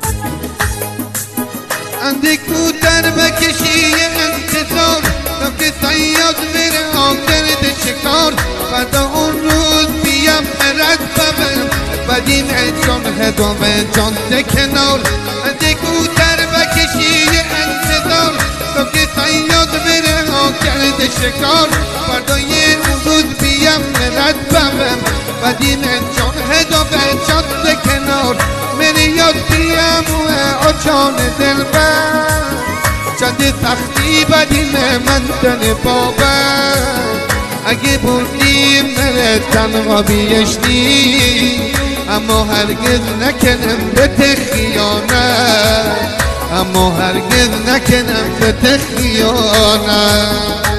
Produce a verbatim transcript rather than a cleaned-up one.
اندیکو در بکشی انتظار تا که صیاد بره آگرد شکار فردا اون روز بیم رد ببر بدیم جان هدام جان ده کنار اندیکو در بکشی انتظار تا که صیاد بره آگرد شکار فردا اون روز بیم رد ببر بدیم جان هدام جان ده کنار منی یاد بیم و آچان دل بر چند سختی بدیم من دل بابر اگه بودیم مره تنها بیشتی اما هرگز نکنم به خیانت اما هرگز نکنم به خیانت